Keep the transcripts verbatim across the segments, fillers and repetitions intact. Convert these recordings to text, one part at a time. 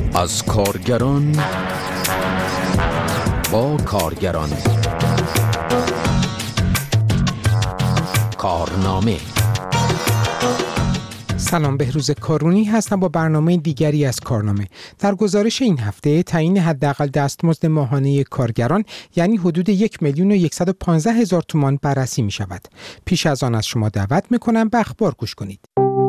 از کارگران با کارگران. کارنامه. سلام، بهروز کارونی هستم با برنامه دیگری از کارنامه. در گزارش این هفته تعیین حداقل دستمزد ماهانه کارگران یعنی حدود یک میلیون و صد و پانزده هزار تومان بررسی می شود. پیش از آن از شما دعوت می کنم به اخبار گوش کنید.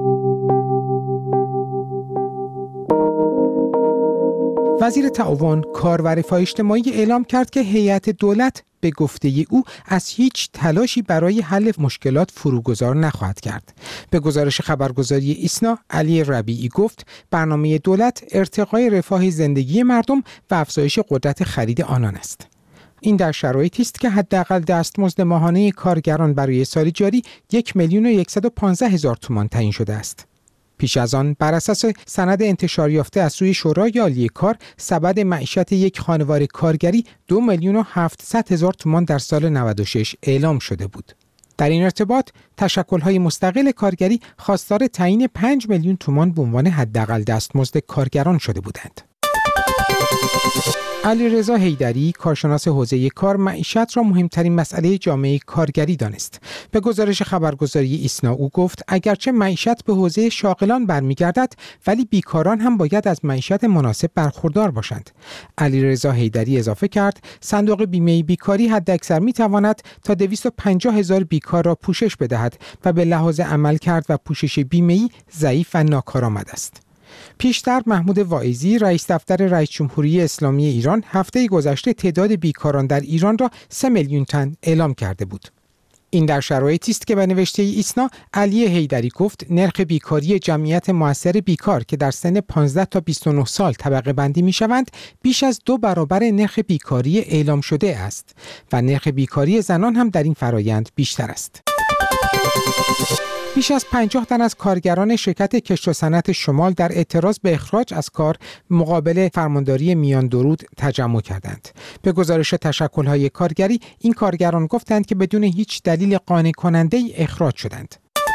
وزیر تعاون، کار و رفاه اجتماعی اعلام کرد که هیئت دولت به گفته او از هیچ تلاشی برای حل مشکلات فروگذار نخواهد کرد. به گزارش خبرگزاری ایسنا، علی ربیعی گفت برنامه دولت ارتقای رفاه زندگی مردم و افزایش قدرت خرید آنان است. این در شرایطی است که حداقل دستمزد ماهانه کارگران برای سال جاری یک میلیون و صد و پانزده هزار تومان تعیین شده است. پیش از آن بر اساس سند انتشار یافته از سوی شورای عالی کار، سبد معیشت یک خانواده کارگری دو میلیون و هفتصد هزار تومان در سال نود و شش اعلام شده بود. در این ارتباط تشکل‌های مستقل کارگری خواستار تعیین پنج میلیون تومان به عنوان حداقل دستمزد کارگران شده بودند. علیرضا حیدری، کارشناس حوزه کار، معیشت را مهمترین مسئله جامعه کارگری دانست. به گزارش خبرگزاری ایسنا او گفت اگرچه معیشت به حوزه شاغلان برمیگردد، ولی بیکاران هم باید از معیشت مناسب برخوردار باشند. علیرضا حیدری اضافه کرد صندوق بیمه بیکاری حداکثر میتواند تا دویست و پنجاه هزار بیکار را پوشش بدهد و به لحاظ عملکرد و پوشش بیمه‌ای ضعیف و ناکارآمد است. پیشتر محمود واعظی، رئیس دفتر رئیس جمهوری اسلامی ایران، هفته گذشته تعداد بیکاران در ایران را سه میلیون تن اعلام کرده بود. این در شرایطی است که به نوشته ایسنا، علی حیدری گفت نرخ بیکاری جمعیت مؤثر بیکار که در سن پانزده تا بیست و نه سال طبقه بندی می شوند بیش از دو برابر نرخ بیکاری اعلام شده است و نرخ بیکاری زنان هم در این فرایند بیشتر است. بیش از پنجاه تن از کارگران شرکت کشت و صنعت شمال در اعتراض به اخراج از کار مقابل فرمانداری میان درود تجمع کردند. به گزارش تشکل‌های کارگری، این کارگران گفتند که بدون هیچ دلیل قانع کننده‌ای اخراج شدند.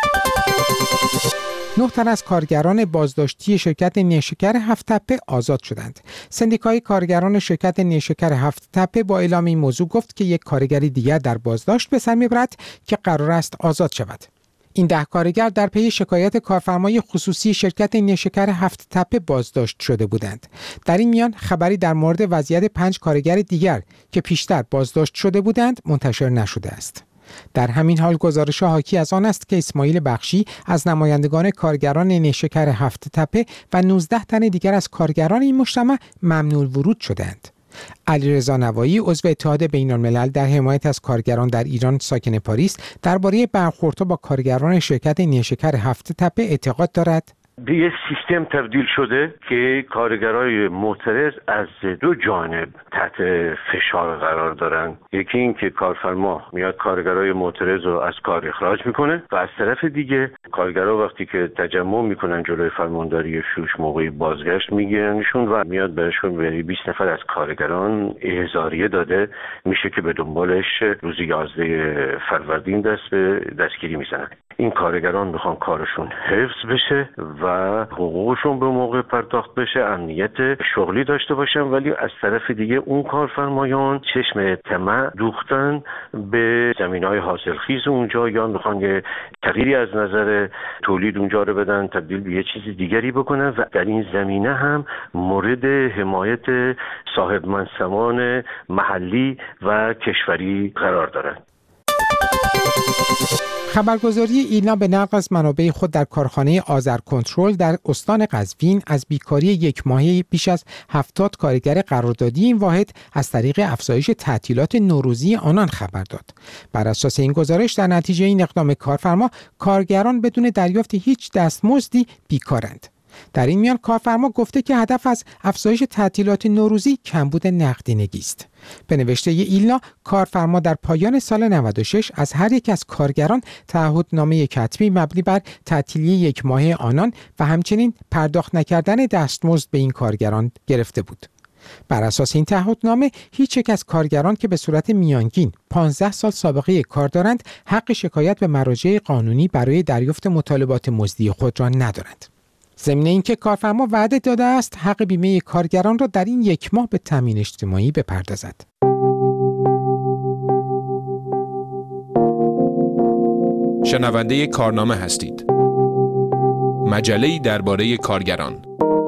نه تن از کارگران بازداشتی شرکت نیشکر هفت تپه آزاد شدند. سندیکای کارگران شرکت نیشکر هفت تپه با اعلام این موضوع گفت که یک کارگر دیگر در بازداشت به سر میبرد که قرار است آزاد شود. این ده کارگر در پی شکایت کارفرمای خصوصی شرکت نیشکر هفت تپه بازداشت شده بودند. در این میان خبری در مورد وضعیت پنج کارگر دیگر که پیشتر بازداشت شده بودند منتشر نشده است. در همین حال گزارش حاکی از آن است که اسماعیل بخشی از نمایندگان کارگران نیشکر هفت تپه و نوزده تن دیگر از کارگران این مجتمع ممنوع ورود شدند. علیرضا نوایی، عضو اتحاد بین‌الملل در حمایت از کارگران در ایران ساکن پاریس، درباره برخوردها با کارگران شرکت نیشکر هفت تپه اعتقاد دارد به یک سیستم تبدیل شده که کارگرای معترض از دو جانب تحت فشار قرار دارن. یکی این که کارفرما میاد کارگرای معترض رو از کار اخراج میکنه و از طرف دیگه کارگرا وقتی که تجمع میکنن جلوی فرمانداری شوش موقعی بازگشت میگیرنشون و میاد بهشون به بیست نفر از کارگران احضاریه داده میشه که به دنبالش روز یازده فروردین دست به دستگیری میزنن. این کارگران میخوان کارشون حفظ بشه و حقوقشون به موقع پرداخت بشه، امنیت شغلی داشته باشن، ولی از طرف دیگه اون کارفرمایان چشم طمع دوختن به زمینهای حاصلخیز اونجا یا میخوان یه تغییری از نظر تولید اونجا رو بدن، تبدیل به یه چیز دیگری بکنن و در این زمینه هم مورد حمایت صاحب منصبان محلی و کشوری قرار دارن. خبرگزاری ایلنا به نقل از منابع خود در کارخانه آذرکنترل در استان قزوین از بیکاری یک ماهه بیش از هفتاد کارگر قراردادی این واحد از طریق افزایش تعطیلات نوروزی آنان خبر داد. بر اساس این گزارش در نتیجه این اقدام کارفرما، کارگران بدون دریافت هیچ دستمزدی بیکارند. در این میان کارفرما گفته که هدف از افزایش تعطیلات نوروزی کمبود نقدینگی است. به نوشته ایلنا، کارفرما در پایان سال نود و شش از هر یک از کارگران تعهدنامه کتبی مبنی بر تعطیلی یک ماهه آنان و همچنین پرداخت نکردن دستمزد به این کارگران گرفته بود. بر اساس این تعهدنامه هیچ یک از کارگران که به صورت میانگین پانزده سال سابقه کار دارند حق شکایت به مراجع قانونی برای دریافت مطالبات مزدی خود را ندارند. ضمن اینکه کارفرما وعده داده است حق بیمه کارگران را در این یک ماه به تامین اجتماعی بپردازد. شنونده کارنامه هستید. مجله‌ای درباره کارگران.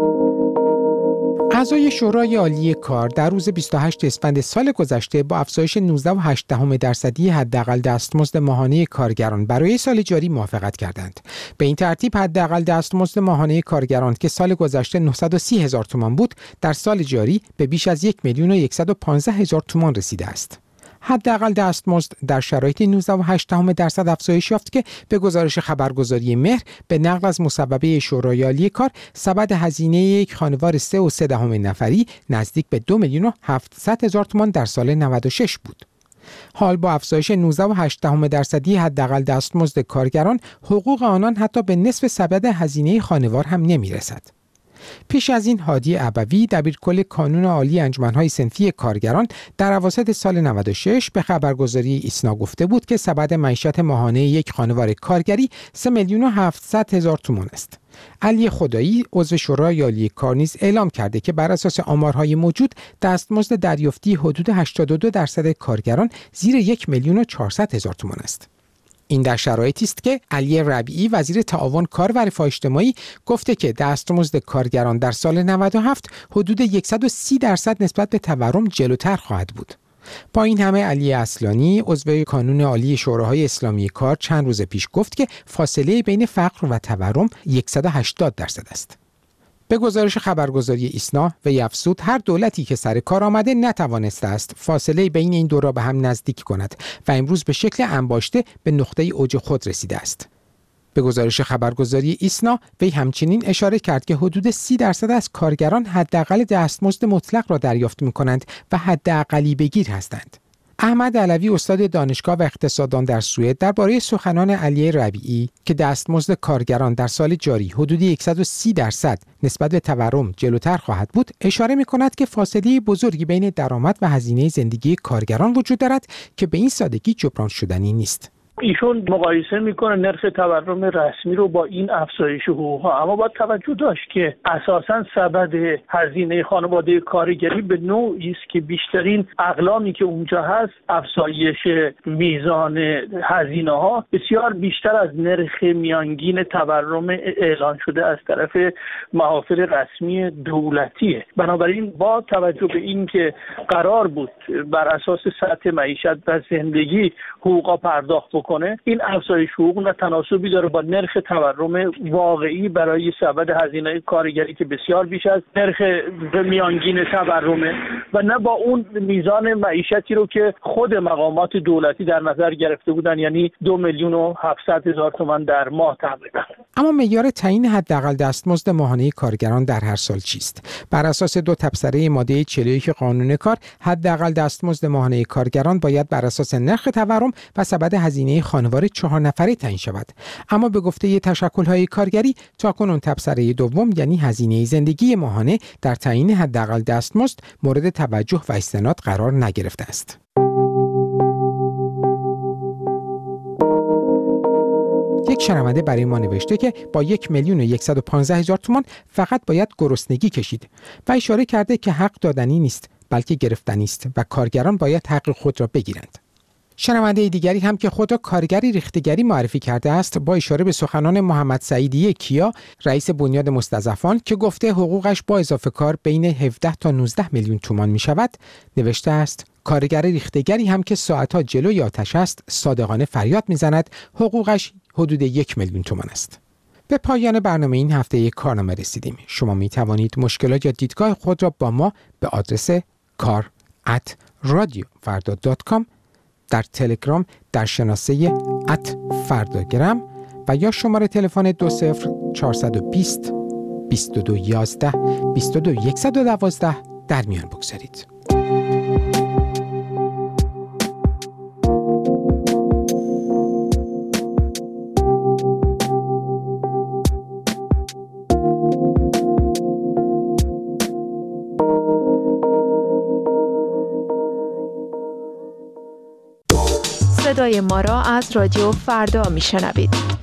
اعضای شورای عالی کار در روز بیست و هشتم اسفند سال گذشته با افزایش نوزده و هشت دهم درصدی حداقل دستمزد ماهانه کارگران برای سال جاری موافقت کردند. به این ترتیب حداقل دستمزد ماهانه کارگران که سال گذشته نهصد و سی هزار تومان بود، در سال جاری به بیش از یک میلیون و صد و پانزده هزار تومان رسیده است. حداقل دستمزد در شرایط نوزده و هشت دهم درصد افزایش یافت که به گزارش خبرگزاری مهر به نقل از مصوبه شورای عالی کار سبد هزینه یک خانوار سه و سه دهم نفری نزدیک به دو میلیون و هفتصد هزار تومان در سال نود و شش بود. حال با افزایش نوزده و هشت دهم درصدی حداقل دستمزد کارگران، حقوق آنان حتی به نصف سبد هزینه خانوار هم نمی‌رسد. پیش از این هادی ابوی دبیرکل کانون عالی انجمن‌های صنفی کارگران در اواسط سال نود و شش به خبرگزاری ایسنا گفته بود که سبد معیشت ماهانه یک خانوار کارگری سه میلیون و هفتصد هزار تومان است. علی خدایی عضو شورای عالی کار نیز اعلام کرده که بر اساس آمارهای موجود دستمزد دریافتی حدود هشتاد و دو درصد کارگران زیر یک میلیون و چهارصد هزار تومان است. این در شرایطی است که علی ربیعی وزیر تعاون کار و رفاه اجتماعی گفته که دستمزد کارگران در سال نود و هفت حدود صد و سی درصد نسبت به تورم جلوتر خواهد بود. با این همه علی اصلانی عضو کانون عالی شوراهای اسلامی کار چند روز پیش گفت که فاصله بین فقر و تورم صد و هشتاد درصد است. به گزارش خبرگزاری ایسنا و افزود هر دولتی که سر کار آمده نتوانسته است فاصله بین این دو را به هم نزدیک کند و امروز به شکل انباشته به نقطه اوج خود رسیده است. به گزارش خبرگزاری ایسنا وی همچنین اشاره کرد که حدود سی درصد از کارگران حداقل دستمزد مطلق را دریافت می‌کنند و حداقلی بگیر هستند. احمد علوی استاد دانشگاه و اقتصاددان در سوئد درباره سخنان علی ربیعی که دستمزد کارگران در سال جاری حدود صد و سی درصد نسبت به تورم جلوتر خواهد بود اشاره می‌کند که فاصله بزرگی بین درآمد و هزینه زندگی کارگران وجود دارد که به این سادگی جبران شدنی نیست. ایشون مقایسه میکنه نرخ تورم رسمی رو با این افزایش حقوق ها، اما باید توجه داشت که اساساً سبد هزینه خانواده کارگری به نوعی است که بیشترین اقلامی که اونجا هست افزایش میزان هزینه ها بسیار بیشتر از نرخ میانگین تورم اعلان شده از طرف محافل رسمی دولتیه. بنابراین با توجه به این که قرار بود بر اساس سطح معیشت و زندگی حقوقا پرداخت کنه، این افزایش حقوق نه تناسبی داره با نرخ تورم واقعی برای سبد هزینه کارگری که بسیار بیش از نرخ میانگین تورمه و نه با اون میزان معیشتی رو که خود مقامات دولتی در نظر گرفته بودن، یعنی دو میلیون و هفتصد هزار تومان در ماه تقریبا. اما معیار تعیین حداقل دستمزد ماهانه کارگران در هر سال چیست؟ بر اساس دو تبصره ماده چهل و یک قانون کار، حداقل دستمزد ماهانه کارگران باید بر اساس نرخ تورم و سبد هزینه خانوار چهار نفره تعیین شود. اما به گفته تشکل‌های کارگری تاکنون تبصره دوم یعنی هزینه زندگی ماهانه در تعیین حداقل دستمزد مورد توجه و استناد قرار نگرفته است. یک شنونده برای ما نوشته که با یک میلیون و صد و پانزده هزار تومان فقط باید گرسنگی کشید و اشاره کرده که حق دادنی نیست بلکه گرفتنی است و کارگران باید حق خود را بگیرند. شنونده دیگری هم که خود را کارگری ریختگری معرفی کرده است با اشاره به سخنان محمد سعیدی کیا رئیس بنیاد مستضعفان که گفته حقوقش با اضافه کار بین هفده تا نوزده میلیون تومان می شود نوشته است: کارگر ریختگری هم که ساعتها جلوی آتش است صادقانه فریاد می زند حقوقش حدود یک میلیون تومان است. به پایان برنامه این هفته یک کارنامه رسیدیم. شما می توانید مشکلات یا دیدگاه خود را با ما به آدرس کار ات رادیو فردا دات کام در تلگرام در شناسه ات فرداگرام و یا شماره تلفن دو صفر چهارصد و بیست بیست و دو یازده بیست و دو صد و دوازده در میان بگذارید. صدای ما را از رادیو فردا میشنوید.